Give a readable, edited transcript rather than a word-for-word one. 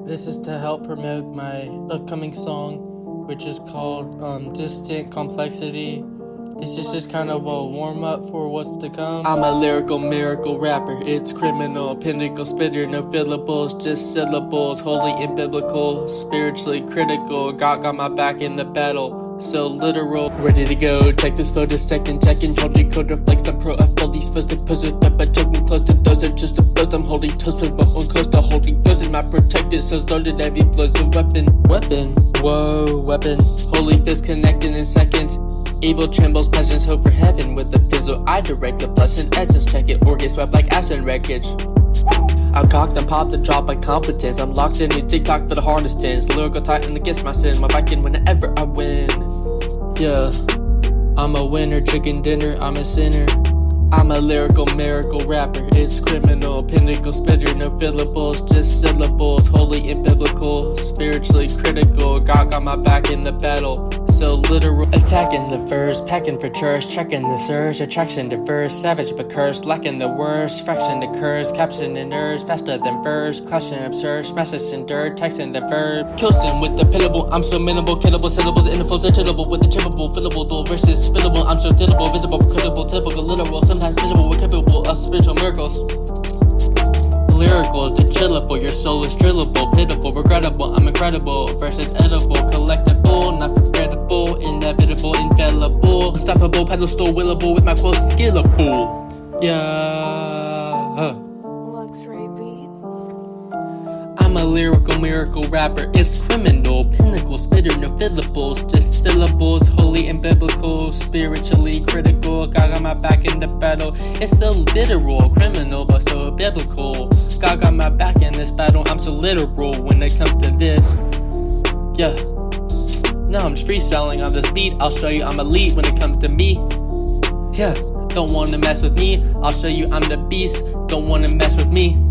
This is to help promote my upcoming song, which is called Distant Complexity. This is just kind of a warm-up for what's to come. I'm a lyrical miracle rapper, it's criminal, pinnacle spitter, no fillables, just syllables, holy and biblical, spiritually critical, God got my back in the battle, so literal. Ready to go, check this flow, just second, checking, holding code reflex, I'm pro, I fully supposed to push it up, but choking close to those are just a buzz, I'm holding toast with my own close to holding those in my protected, so loaded heavy blows, a weapon, whoa, weapon, holy fist connected in seconds. Evil trembles, peasants hope for heaven. With the pencil I direct the blessed essence. Check it or get swept like acid wreckage. I'm cocked and popped and dropped my competence. I'm locked in new TikTok for the hardest tens. Lyrical titan against my sin. My back in whenever I win. Yeah, I'm a winner, chicken dinner, I'm a sinner. I'm a lyrical miracle rapper, it's criminal, pinnacle spitter, no fillables, just syllables, holy and biblical, spiritually critical, God got my back in the battle, so literal. Attacking the verse, packing for church, checking the surge, attraction diverse, savage but cursed, lacking the worst, fraction the curse, capturing the nerves, faster than verse, clashing absurd, smashes in dirt, texting the verb, kills him with the pillable, I'm so minimal, killable, syllables, intervals are chillable, with the chippable, fillable, dual versus spillable, I'm so dillable, visible, credible, typical, literal, sometimes visible, we're capable of spiritual miracles. Lyrical is the chillable, your soul is drillable, pitiful, regrettable, I'm incredible, versus edible, collectible, not forgettable, inevitable, infallible, unstoppable, pedestal, willable, with my quotes skillable. Yeah. Luxury Beats. I'm a lyrical miracle rapper, it's criminal, pinnacle spitter, no fillables, just syllables, holy and biblical, spiritually critical, God got my back in the battle, it's so literal, criminal but so biblical, God got my back in this battle, I'm so literal when it comes to this, yeah, now I'm just freestyling on this beat, I'll show you I'm elite when it comes to me, yeah, don't wanna mess with me, I'll show you I'm the beast, don't wanna mess with me.